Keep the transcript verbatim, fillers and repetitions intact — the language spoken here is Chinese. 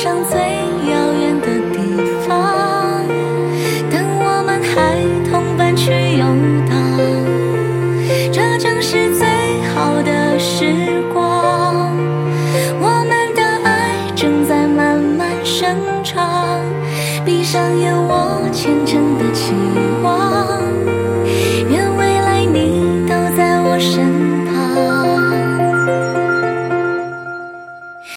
上最遥远的地方，等我们孩童般去游荡，这正是最好的时光。我们的爱正在慢慢生长，闭上眼我